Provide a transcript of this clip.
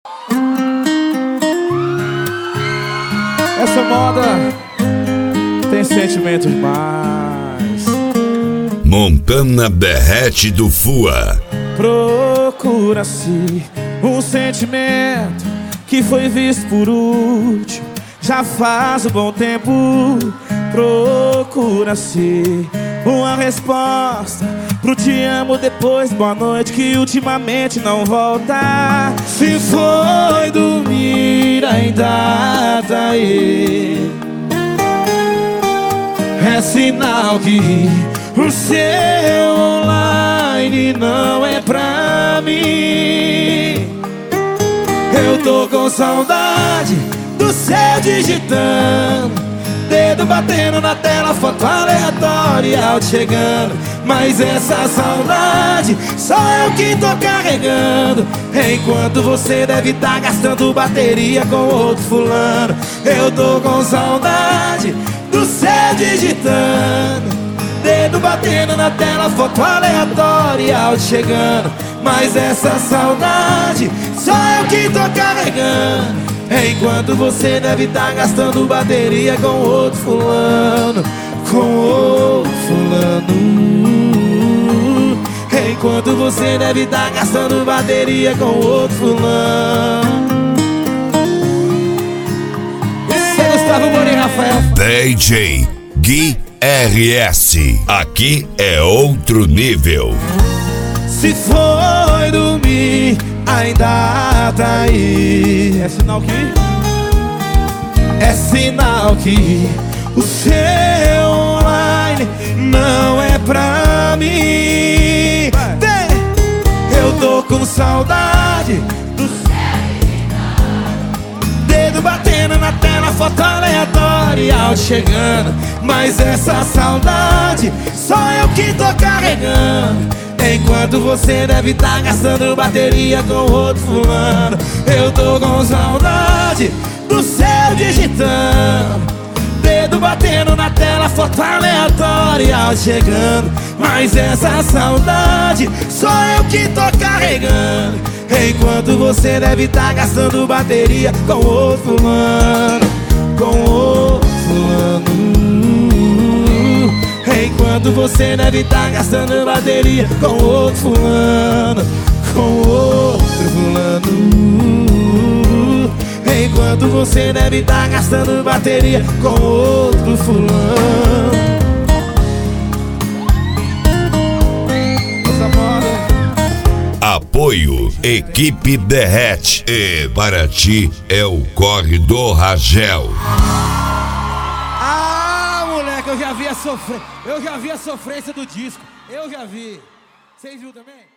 Essa moda tem sentimento demais. Montana Derrete do Fua. Procura-se um sentimento que foi visto por último já faz um bom tempo. Procura-se uma resposta pro te amo depois boa noite que ultimamente não volta. Se foi dormir ainda tá aí, é sinal que o seu online não é pra mim. Eu tô com saudade do seu digitando, dedo batendo na tela, foto aleatória, áudio chegando. Mas essa saudade só eu que tô carregando, enquanto você deve tá gastando bateria com outro fulano. Eu tô com saudade do seu digitando, dedo batendo na tela, foto aleatória, áudio chegando. Mas essa saudade só eu que tô carregando, enquanto você deve tá gastando bateria com outro fulano. Com outro fulano. Enquanto você deve tá gastando bateria com outro fulano. Esse é Gustavo Moura e Rafael DJ Gui RS. Aqui é outro nível. Se foi dormir, ainda tá aí. É sinal que? É sinal que o seu online não é pra mim. Eu tô com saudade do dedo batendo na tela, foto aleatória, áudio chegando. Mas essa saudade só eu que tô carregando, enquanto você deve tá gastando bateria com outro fulano. Eu tô com saudade do seu digitando, dedo batendo na tela, foto aleatória, áudio chegando. Mas essa saudade só eu que tô carregando, enquanto você deve tá gastando bateria com outro fulano. Com outro fulano. Enquanto você deve tá gastando bateria com outro fulano. Com outro fulano. Enquanto você deve tá gastando bateria com outro fulano. Apoio Equipe Derrete. E para ti é o Corre do Ragel. Eu já vi a sofrência do disco. Eu já vi. Vocês viram também?